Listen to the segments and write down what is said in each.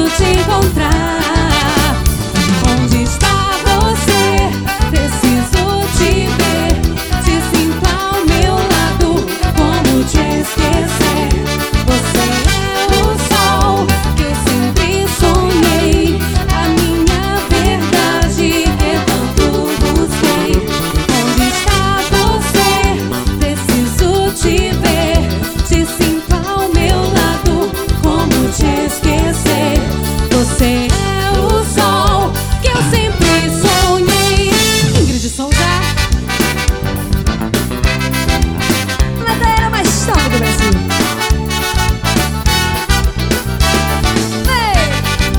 te encontrar. Onde está você? Preciso te ver. Te sinto ao meu lado, como te esquecer? Você é o sol que eu sempre sonhei, a minha verdade que tanto busquei. Onde está você? Preciso te ver. Te sinto ao meu lado, como te esquecer? Você é o sol que eu sempre sonhei. Ingrid Souza, ladeira mais top do Brasil. Ei!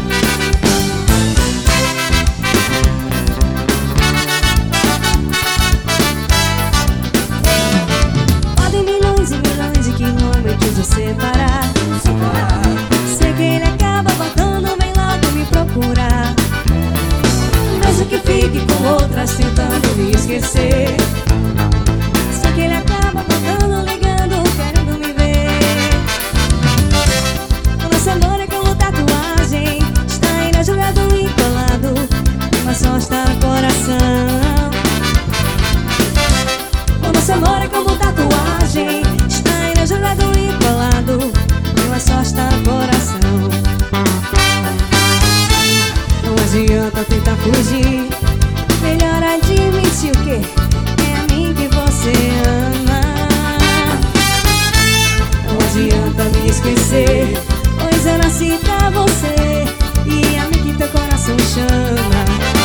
Podem milhões e milhões de quilômetros nos separar. Sei que ele acaba voltando, vem logo me procurar. Mesmo que fique com outras tentando me esquecer. Sei que ele acaba voltando, ligando, querendo me ver. O nosso amor é como tatuagem, está ainda jogado e colado, mas só está no coração. O nosso amor é como tatuagem, está ainda jogado e colado, mas só está no coração. Não adianta tentar fugir, melhor admitir o quê? É a mim que você ama. Não adianta me esquecer, pois eu nasci pra você, e a mim que teu coração chama.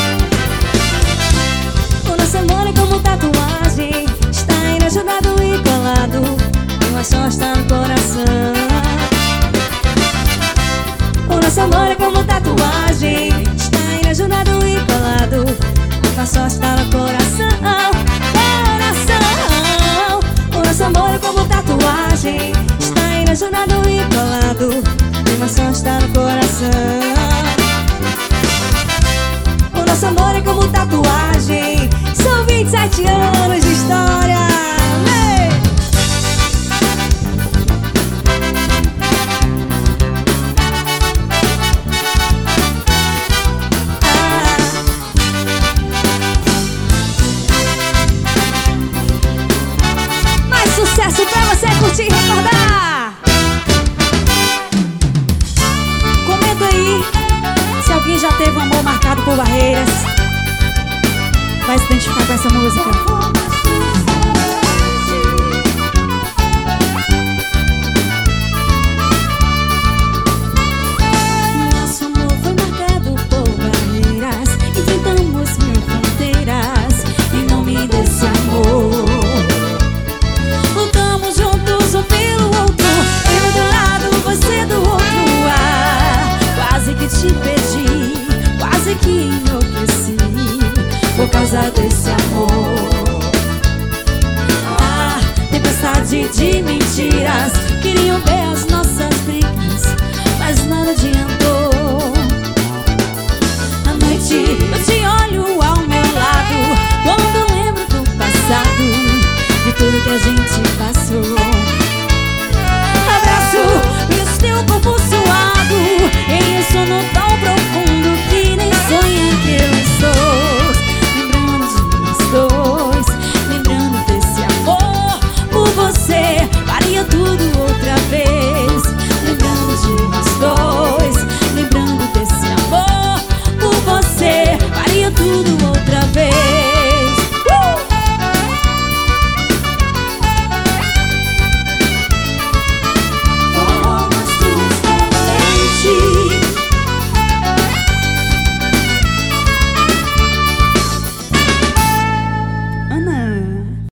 O nosso amor é como tatuagem, está ainda jogado e colado, mas só está no coração. O nosso amor é como tatuagem, está ainda jogado e colado, mas só está no coração. Coração. O nosso amor é como tatuagem, está ainda jogado e colado, mas só está no coração. O nosso amor é como tatuagem. São 27 anos de história. Ei! Mais sucesso pra você curtir e recordar. Comenta aí se alguém já teve um amor marcado por barreiras, vai se identificar com essa música. Nosso amor foi marcado por barreiras, enfrentamos mil fronteiras em nome desse amor. Lutamos juntos um pelo outro, eu do lado, você do outro. Quase que te perdi, quase que enlouqueci por causa desse amor. Tempestade de mentiras queriam ver